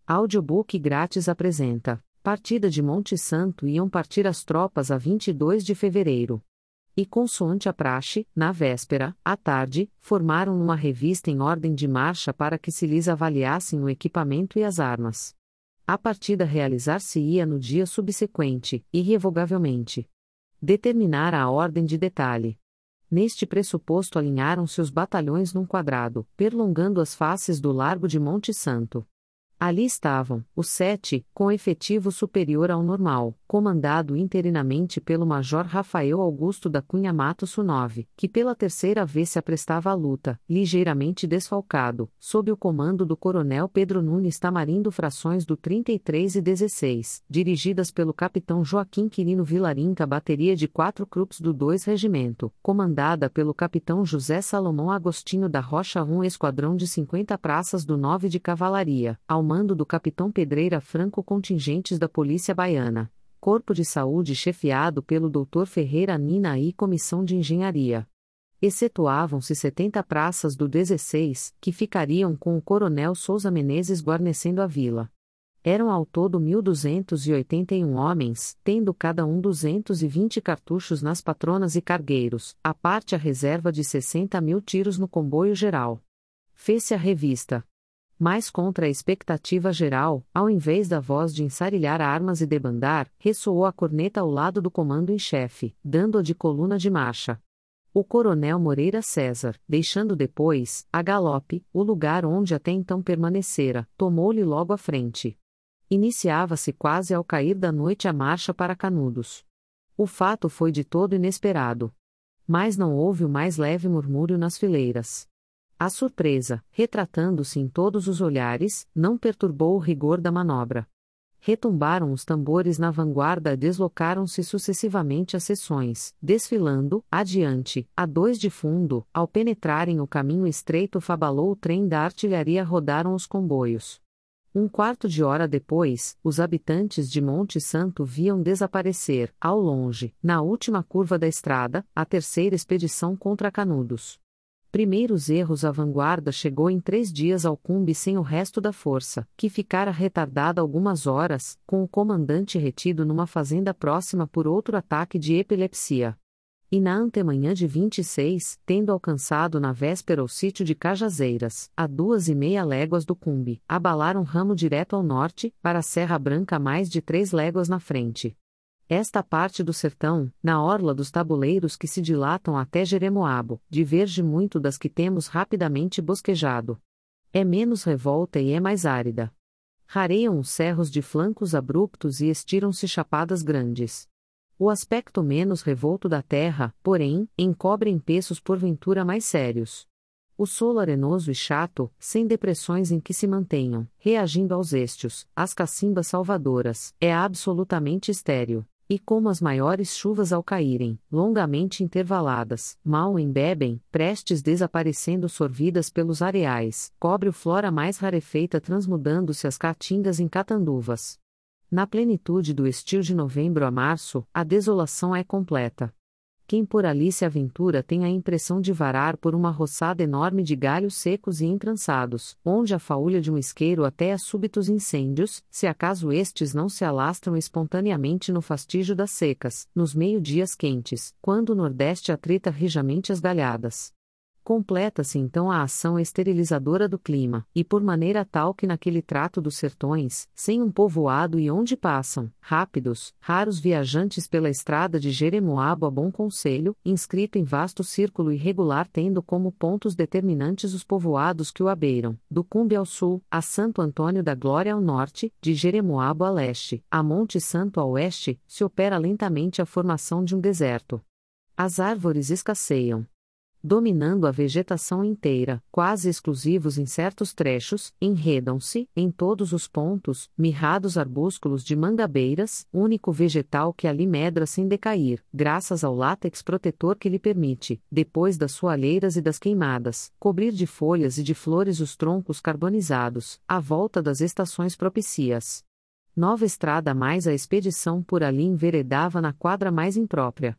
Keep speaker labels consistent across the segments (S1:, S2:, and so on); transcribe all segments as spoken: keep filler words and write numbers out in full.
S1: Audiobook grátis apresenta: Partida de Monte Santo. Iam partir as tropas a vinte e dois de fevereiro. E consoante a praxe, na véspera, à tarde, formaram uma revista em ordem de marcha para que se lhes avaliassem o equipamento e as armas. A partida realizar-se-ia no dia subsequente, irrevogavelmente. Determinara a ordem de detalhe. Neste pressuposto alinharam-se os batalhões num quadrado, perlongando as faces do largo de Monte Santo. Ali estavam, os sete, com efetivo superior ao normal, comandado interinamente pelo Major Rafael Augusto da Cunha Matos nove, que pela terceira vez se aprestava à luta, ligeiramente desfalcado, sob o comando do Coronel Pedro Nunes Tamarindo, frações do trinta e três e dezesseis, dirigidas pelo Capitão Joaquim Quirino Vilarinca, bateria de quatro Krups do dois Regimento, comandada pelo Capitão José Salomão Agostinho da Rocha um, esquadrão de cinquenta praças do nove de Cavalaria, ao mando do Capitão Pedreira Franco, contingentes da Polícia Baiana, Corpo de Saúde chefiado pelo doutor Ferreira Nina e Comissão de Engenharia. Excetuavam-se setenta praças do dezesseis, que ficariam com o Coronel Souza Menezes guarnecendo a vila. Eram ao todo mil duzentos e oitenta e um homens, tendo cada um duzentos e vinte cartuchos nas patronas e cargueiros, à parte a reserva de sessenta mil tiros no comboio geral. Fez-se a revista. Mas contra a expectativa geral, ao invés da voz de ensarilhar armas e debandar, ressoou a corneta ao lado do comando em chefe, dando-a de coluna de marcha. O coronel Moreira César, deixando depois, a galope, o lugar onde até então permanecera, tomou-lhe logo à frente. Iniciava-se quase ao cair da noite a marcha para Canudos. O fato foi de todo inesperado. Mas não houve o mais leve murmúrio nas fileiras. A surpresa, retratando-se em todos os olhares, não perturbou o rigor da manobra. Retumbaram os tambores na vanguarda e deslocaram-se sucessivamente as seções, desfilando, adiante, a dois de fundo, ao penetrarem o caminho estreito fabalou o trem da artilharia, rodaram os comboios. Um quarto de hora depois, os habitantes de Monte Santo viam desaparecer, ao longe, na última curva da estrada, a terceira expedição contra Canudos. Primeiros erros. A vanguarda chegou em três dias ao Cumbe sem o resto da força, que ficara retardada algumas horas, com o comandante retido numa fazenda próxima por outro ataque de epilepsia. E na antemanhã de vinte e seis, tendo alcançado na véspera o sítio de Cajazeiras, a duas e meia léguas do Cumbe, abalaram ramo direto ao norte, para a Serra Branca mais de três léguas na frente. Esta parte do sertão, na orla dos tabuleiros que se dilatam até Jeremoabo, diverge muito das que temos rapidamente bosquejado. É menos revolta e é mais árida. Rareiam os cerros de flancos abruptos e estiram-se chapadas grandes. O aspecto menos revolto da terra, porém, encobre empeços porventura mais sérios. O solo arenoso e chato, sem depressões em que se mantenham, reagindo aos estios, as cacimbas salvadoras, é absolutamente estéril. E como as maiores chuvas ao caírem, longamente intervaladas, mal embebem, prestes desaparecendo sorvidas pelos areais, cobre o flora mais rarefeita transmudando-se as caatingas em catanduvas. Na plenitude do estio de novembro a março, a desolação é completa. Quem por ali se aventura tem a impressão de varar por uma roçada enorme de galhos secos e entrançados, onde a faúlha de um isqueiro até a súbitos incêndios, se acaso estes não se alastram espontaneamente no fastígio das secas, nos meio-dias quentes, quando o nordeste atrita rijamente as galhadas. Completa-se então a ação esterilizadora do clima, e por maneira tal que naquele trato dos sertões, sem um povoado e onde passam, rápidos, raros viajantes pela estrada de Jeremoabo a Bom Conselho, inscrito em vasto círculo irregular tendo como pontos determinantes os povoados que o abeiram, do Cumbe ao sul, a Santo Antônio da Glória ao norte, de Jeremoabo a leste, a Monte Santo a oeste, se opera lentamente a formação de um deserto. As árvores escasseiam. Dominando a vegetação inteira, quase exclusivos em certos trechos, enredam-se, em todos os pontos, mirrados arbúsculos de mangabeiras, único vegetal que ali medra sem decair, graças ao látex protetor que lhe permite, depois das soalheiras e das queimadas, cobrir de folhas e de flores os troncos carbonizados, à volta das estações propícias. Nova estrada mais a expedição por ali enveredava na quadra mais imprópria.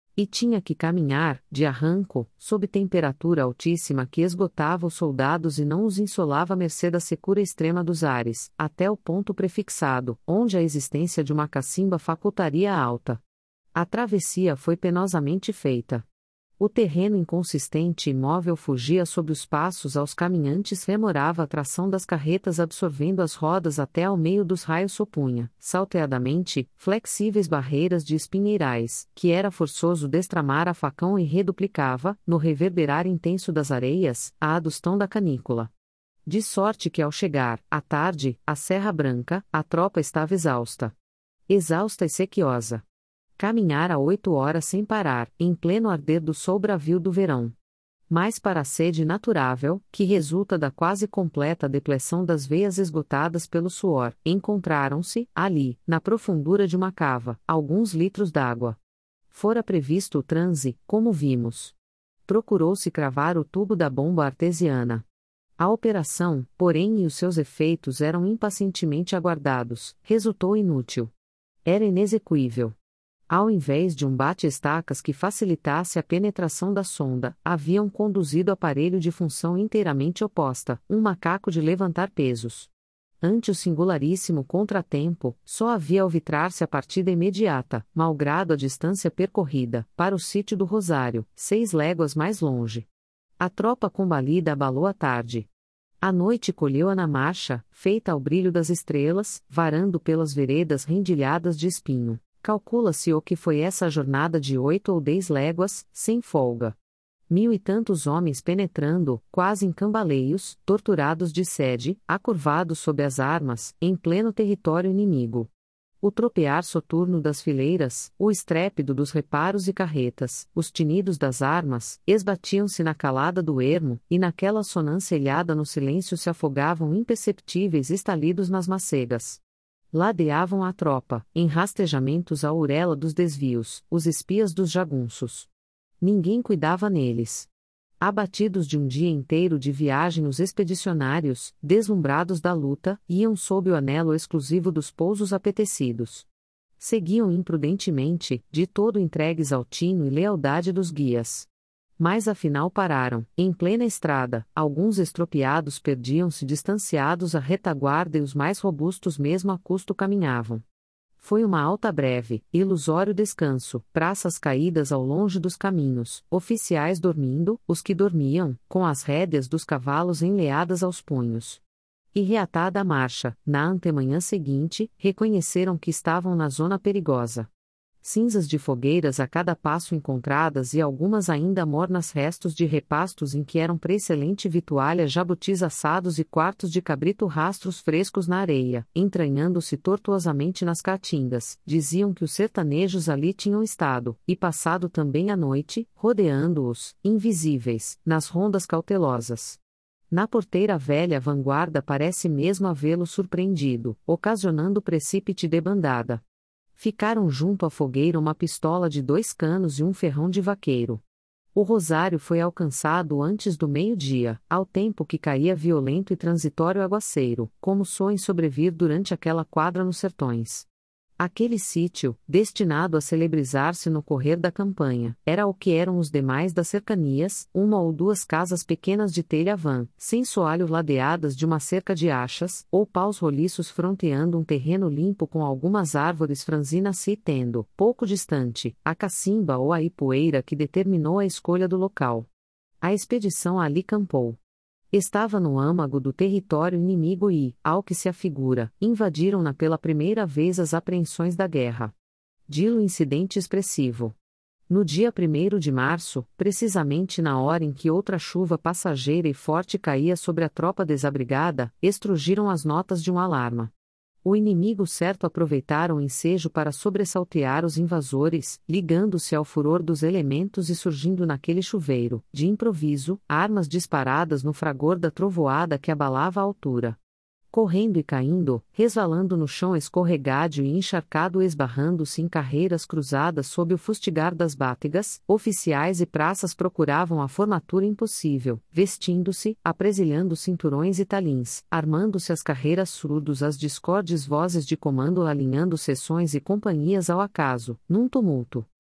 S1: E tinha que caminhar, de arranco, sob temperatura altíssima que esgotava os soldados e não os insolava à mercê da secura extrema dos ares, até o ponto prefixado, onde a existência de uma cacimba facultaria alta. A travessia foi penosamente feita. O terreno inconsistente e imóvel fugia sob os passos aos caminhantes, remorava a tração das carretas absorvendo as rodas até ao meio dos raios sopunha, salteadamente, flexíveis barreiras de espinheirais, que era forçoso destramar a facão e reduplicava, no reverberar intenso das areias, a adustão da canícula. De sorte que ao chegar, à tarde, à Serra Branca, a tropa estava exausta. Exausta e sequiosa. Caminhara oito horas sem parar, em pleno arder do sol bravio do verão. Mas para a sede naturável, que resulta da quase completa depleção das veias esgotadas pelo suor, encontraram-se, ali, na profundura de uma cava, alguns litros d'água. Fora previsto o transe, como vimos. Procurou-se cravar o tubo da bomba artesiana. A operação, porém, e os seus efeitos eram impacientemente aguardados, resultou inútil. Era inexequível. Ao invés de um bate-estacas que facilitasse a penetração da sonda, haviam conduzido aparelho de função inteiramente oposta, um macaco de levantar pesos. Ante o singularíssimo contratempo, só havia alvitrar-se a partida imediata, malgrado a distância percorrida, para o sítio do Rosário, seis léguas mais longe. A tropa combalida abalou a tarde. A noite colheu-a na marcha, feita ao brilho das estrelas, varando pelas veredas rendilhadas de espinho. Calcula-se o que foi essa jornada de oito ou dez léguas, sem folga. Mil e tantos homens penetrando, quase em cambaleios, torturados de sede, acurvados sob as armas, em pleno território inimigo. O tropear soturno das fileiras, o estrépito dos reparos e carretas, os tinidos das armas, esbatiam-se na calada do ermo, e naquela sonância ilhada no silêncio se afogavam imperceptíveis estalidos nas macegas. Ladeavam a tropa, em rastejamentos a urela dos desvios, os espias dos jagunços. Ninguém cuidava neles. Abatidos de um dia inteiro de viagem os expedicionários, deslumbrados da luta, iam sob o anelo exclusivo dos pousos apetecidos. Seguiam imprudentemente, de todo entregues ao tino e lealdade dos guias. Mas afinal pararam, em plena estrada, alguns estropiados perdiam-se distanciados à retaguarda e os mais robustos mesmo a custo caminhavam. Foi uma alta breve, ilusório descanso, praças caídas ao longe dos caminhos, oficiais dormindo, os que dormiam, com as rédeas dos cavalos enleadas aos punhos. E reatada a marcha, na antemanhã seguinte, reconheceram que estavam na zona perigosa. Cinzas de fogueiras a cada passo encontradas e algumas ainda mornas restos de repastos em que eram pré-excelente vitualha jabutis assados e quartos de cabrito rastros frescos na areia, entranhando-se tortuosamente nas caatingas, diziam que os sertanejos ali tinham estado, e passado também a noite, rodeando-os, invisíveis, nas rondas cautelosas. Na porteira velha a vanguarda parece mesmo havê-lo surpreendido, ocasionando precípite debandada. Ficaram junto à fogueira uma pistola de dois canos e um ferrão de vaqueiro. O Rosário foi alcançado antes do meio-dia, ao tempo que caía violento e transitório aguaceiro, como soem sobrevir durante aquela quadra nos sertões. Aquele sítio, destinado a celebrizar-se no correr da campanha, era o que eram os demais das cercanias, uma ou duas casas pequenas de telha vã, sem soalho ladeadas de uma cerca de achas, ou paus roliços fronteando um terreno limpo com algumas árvores franzinas e tendo, pouco distante, a cacimba ou a ipueira que determinou a escolha do local. A expedição ali campou. Estava no âmago do território inimigo e, ao que se afigura, invadiram-na pela primeira vez as apreensões da guerra. Dilo incidente expressivo. No dia primeiro de março, precisamente na hora em que outra chuva passageira e forte caía sobre a tropa desabrigada, estrugiram as notas de um alarma. O inimigo certo aproveitara o ensejo para sobressaltear os invasores, ligando-se ao furor dos elementos e surgindo naquele chuveiro, de improviso, armas disparadas no fragor da trovoada que abalava a altura. Correndo e caindo, resvalando no chão escorregadio e encharcado, esbarrando-se em carreiras cruzadas sob o fustigar das bátegas, oficiais e praças procuravam a formatura impossível, vestindo-se, apresilhando cinturões e talins, armando-se as carreiras surdos as discordes vozes de comando alinhando seções e companhias ao acaso, num tumulto,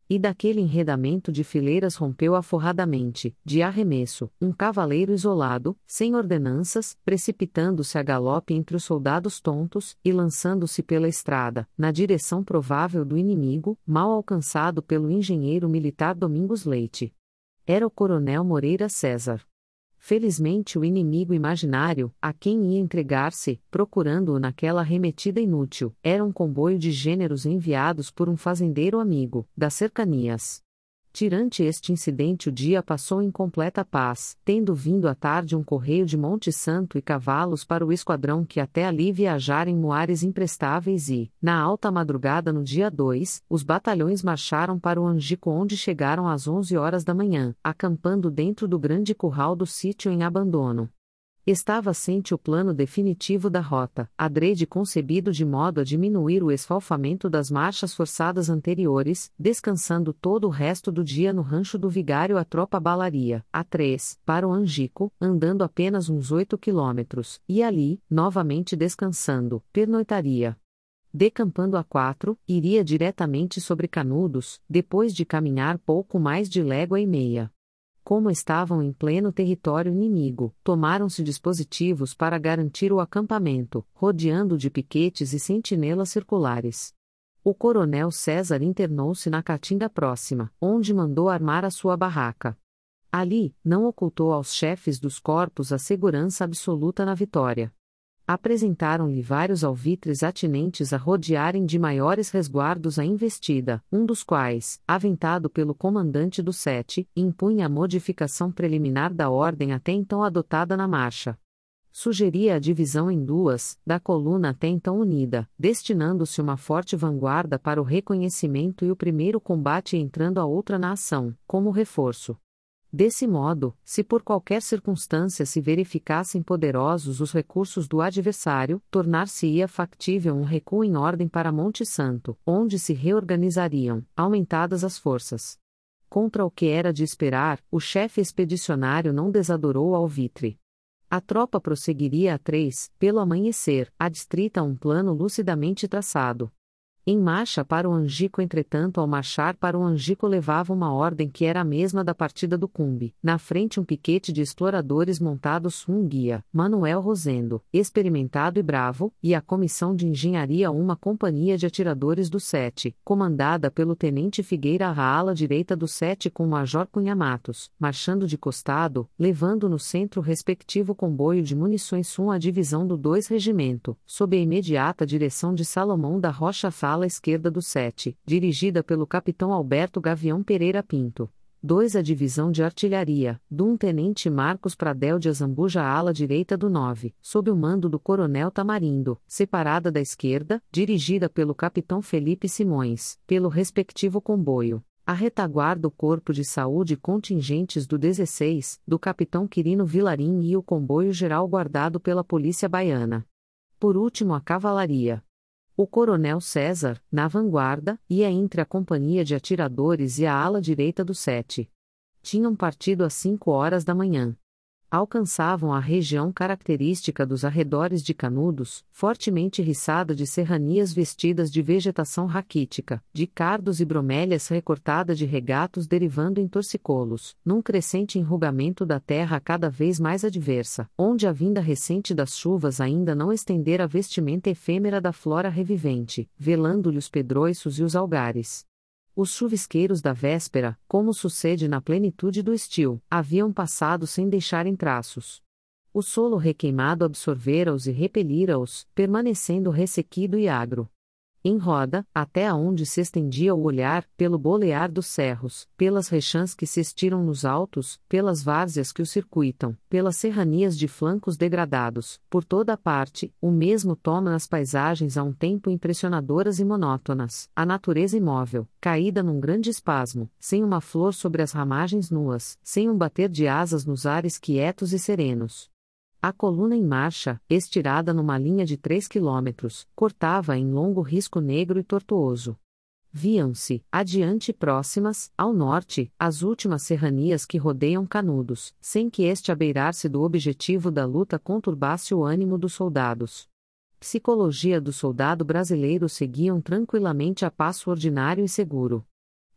S1: E daquele enredamento de fileiras rompeu aforradamente, de arremesso, um cavaleiro isolado, sem ordenanças, precipitando-se a galope entre os soldados tontos, e lançando-se pela estrada, na direção provável do inimigo, mal alcançado pelo engenheiro militar Domingos Leite. Era o coronel Moreira César. Felizmente o inimigo imaginário, a quem ia entregar-se, procurando-o naquela arremetida inútil, era um comboio de gêneros enviados por um fazendeiro amigo, das cercanias. Tirante este incidente o dia passou em completa paz, tendo vindo à tarde um correio de Monte Santo e cavalos para o esquadrão que até ali viajara em muares imprestáveis e, na alta madrugada no dia dois, os batalhões marcharam para o Angico onde chegaram às onze horas da manhã, acampando dentro do grande curral do sítio em abandono. Estava assente o plano definitivo da rota, adrede concebido de modo a diminuir o esfalfamento das marchas forçadas anteriores, descansando todo o resto do dia no rancho do vigário a tropa balaria, a três, para o Angico, andando apenas uns oito quilômetros, e ali, novamente descansando, pernoitaria. Decampando a quatro, iria diretamente sobre Canudos, depois de caminhar pouco mais de légua e meia. Como estavam em pleno território inimigo, tomaram-se dispositivos para garantir o acampamento, rodeando de piquetes e sentinelas circulares. O coronel César internou-se na caatinga próxima, onde mandou armar a sua barraca. Ali, não ocultou aos chefes dos corpos a segurança absoluta na vitória. Apresentaram-lhe vários alvitres atinentes a rodearem de maiores resguardos a investida, um dos quais, aventado pelo comandante do sete, impunha a modificação preliminar da ordem até então adotada na marcha. Sugeria a divisão em duas, da coluna até então unida, destinando-se uma forte vanguarda para o reconhecimento e o primeiro combate entrando a outra na ação, como reforço. Desse modo, se por qualquer circunstância se verificassem poderosos os recursos do adversário, tornar-se-ia factível um recuo em ordem para Monte Santo, onde se reorganizariam, aumentadas as forças. Contra o que era de esperar, o chefe expedicionário não desadorou o alvitre. A tropa prosseguiria a três, pelo amanhecer, adstrita a um plano lucidamente traçado. Em marcha para o Angico, entretanto, ao marchar para o Angico levava uma ordem que era a mesma da partida do Cumbe. Na frente um piquete de exploradores montados, um guia, Manuel Rosendo, experimentado e bravo, e a comissão de engenharia uma companhia de atiradores do sete, comandada pelo tenente Figueira à ala direita do sete com o major Cunha Matos, marchando de costado, levando no centro o respectivo comboio de munições um a divisão do dois regimento, sob a imediata direção de Salomão da Rocha Fá ala esquerda do sete, dirigida pelo capitão Alberto Gavião Pereira Pinto. dois A divisão de artilharia, do um tenente Marcos Pradel de Azambuja à ala direita do nove, sob o mando do coronel Tamarindo, separada da esquerda, dirigida pelo capitão Felipe Simões, pelo respectivo comboio. A retaguarda o corpo de saúde e contingentes do dezesseis, do capitão Quirino Vilarim e o comboio geral guardado pela polícia baiana. Por último a cavalaria. O coronel César, na vanguarda, ia entre a companhia de atiradores e a ala direita do sete. Tinham partido às cinco horas da manhã. Alcançavam a região característica dos arredores de Canudos, fortemente riçada de serranias vestidas de vegetação raquítica, de cardos e bromélias recortada de regatos derivando em torcicolos, num crescente enrugamento da terra cada vez mais adversa, onde a vinda recente das chuvas ainda não estendera a vestimenta efêmera da flora revivente, velando-lhe os pedroiços e os algares. Os chuvisqueiros da véspera, como sucede na plenitude do estio, haviam passado sem deixarem traços. O solo requeimado absorvera-os e repelira-os, permanecendo ressequido e agro. Em roda, até aonde se estendia o olhar, pelo bolear dos cerros, pelas rechãs que se estiram nos altos, pelas várzeas que o circuitam, pelas serranias de flancos degradados, por toda a parte, o mesmo toma nas paisagens a um tempo impressionadoras e monótonas, a natureza imóvel, caída num grande espasmo, sem uma flor sobre as ramagens nuas, sem um bater de asas nos ares quietos e serenos. A coluna em marcha, estirada numa linha de três quilômetros, cortava em longo risco negro e tortuoso. Viam-se, adiante e próximas, ao norte, as últimas serranias que rodeiam Canudos, sem que este abeirar-se do objetivo da luta conturbasse o ânimo dos soldados. Psicologia do soldado brasileiro seguiam tranquilamente a passo ordinário e seguro.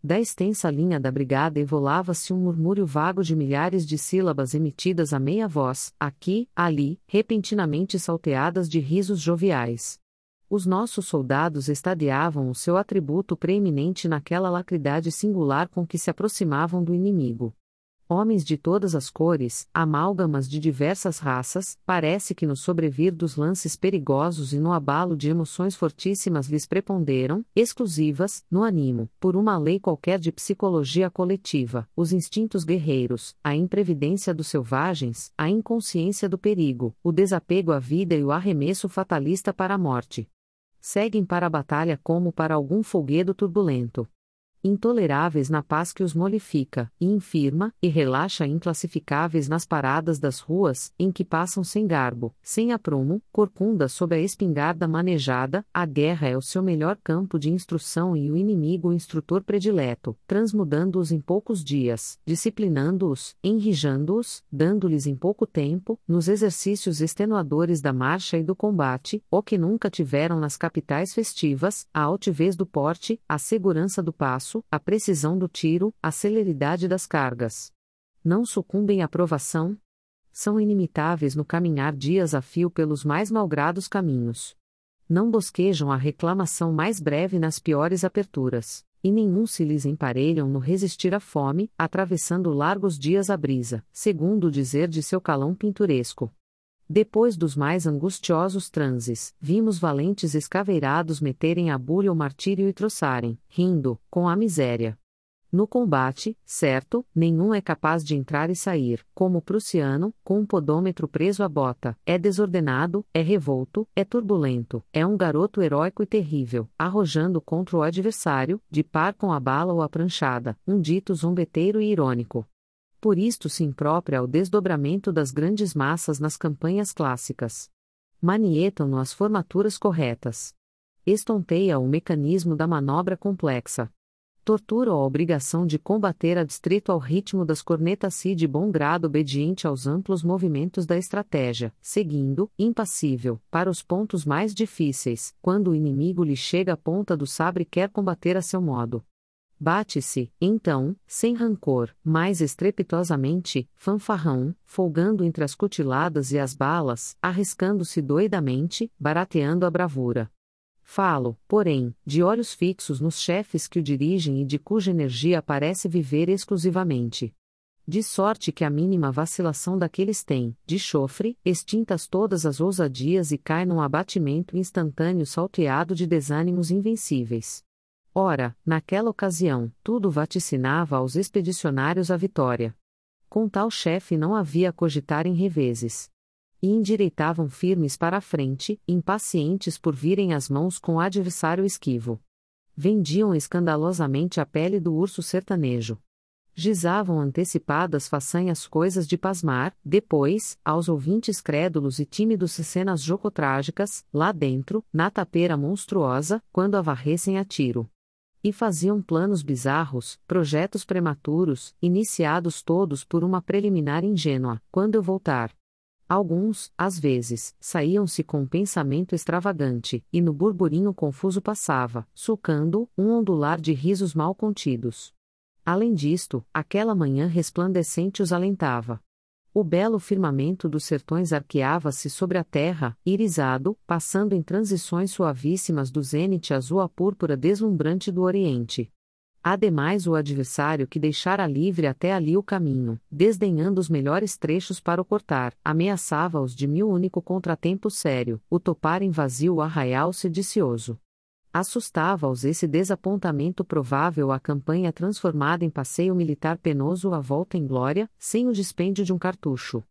S1: Da extensa linha da brigada evolava-se um murmúrio vago de milhares de sílabas emitidas a meia voz, aqui, ali, repentinamente salteadas de risos joviais. Os nossos soldados estadeavam o seu atributo preeminente naquela lacridade singular com que se aproximavam do inimigo. Homens de todas as cores, amálgamas de diversas raças, parece que no sobrevir dos lances perigosos e no abalo de emoções fortíssimas lhes preponderam, exclusivas, no ânimo, por uma lei qualquer de psicologia coletiva, os instintos guerreiros, a imprevidência dos selvagens, a inconsciência do perigo, o desapego à vida e o arremesso fatalista para a morte. Seguem para a batalha como para algum folguedo turbulento. Intoleráveis na paz que os molifica, e infirma, e relaxa inclassificáveis nas paradas das ruas, em que passam sem garbo, sem aprumo, corcunda sob a espingarda manejada, a guerra é o seu melhor campo de instrução e o inimigo o instrutor predileto, transmudando-os em poucos dias, disciplinando-os, enrijando-os, dando-lhes em pouco tempo, nos exercícios extenuadores da marcha e do combate, o que nunca tiveram nas capitais festivas, a altivez do porte, a segurança do passo, a precisão do tiro, a celeridade das cargas. Não sucumbem à provação? São inimitáveis no caminhar dias a fio pelos mais malgrados caminhos. Não bosquejam a reclamação mais breve nas piores aperturas, e nenhum se lhes emparelham no resistir à fome, atravessando largos dias à brisa, segundo o dizer de seu calão pinturesco. Depois dos mais angustiosos transes, vimos valentes escaveirados meterem a bulha o martírio e troçarem, rindo, com a miséria. No combate, certo, nenhum é capaz de entrar e sair, como o prussiano, com um podômetro preso à bota, é desordenado, é revolto, é turbulento, é um garoto heróico e terrível, arrojando contra o adversário, de par com a bala ou a pranchada, um dito zombeteiro e irônico. Por isto se imprópria ao desdobramento das grandes massas nas campanhas clássicas. Manietam-no as formaturas corretas. Estonteia o mecanismo da manobra complexa. Tortura a obrigação de combater adstrito ao ritmo das cornetas e de bom grado obediente aos amplos movimentos da estratégia, seguindo, impassível, para os pontos mais difíceis, quando o inimigo lhe chega à ponta do sabre e quer combater a seu modo. Bate-se, então, sem rancor, mais estrepitosamente, fanfarrão, folgando entre as cutiladas e as balas, arriscando-se doidamente, barateando a bravura. Falo, porém, de olhos fixos nos chefes que o dirigem e de cuja energia parece viver exclusivamente. De sorte que a mínima vacilação daqueles tem, de chofre, extintas todas as ousadias e cai num abatimento instantâneo salteado de desânimos invencíveis. Ora, naquela ocasião, tudo vaticinava aos expedicionários a vitória. Com tal chefe não havia a cogitar em reveses. E endireitavam firmes para a frente, impacientes por virem às mãos com o adversário esquivo. Vendiam escandalosamente a pele do urso sertanejo. Gizavam antecipadas façanhas coisas de pasmar, depois, aos ouvintes crédulos e tímidos cenas jocotrágicas, lá dentro, na tapeira monstruosa, quando a varressem a tiro. E faziam planos bizarros, projetos prematuros, iniciados todos por uma preliminar ingênua, quando eu voltar. Alguns, às vezes, saíam-se com um pensamento extravagante, e no burburinho confuso passava, sulcando, um ondular de risos mal contidos. Além disto, aquela manhã resplandecente os alentava. O belo firmamento dos sertões arqueava-se sobre a terra, irisado, passando em transições suavíssimas do zênite azul à púrpura deslumbrante do oriente. Ademais, o adversário que deixara livre até ali o caminho, desdenhando os melhores trechos para o cortar, ameaçava-os de mil único contratempo sério, o topar em vazio o arraial sedicioso. Assustava-os esse desapontamento provável à campanha transformada em passeio militar penoso à volta em glória, sem o dispêndio de um cartucho.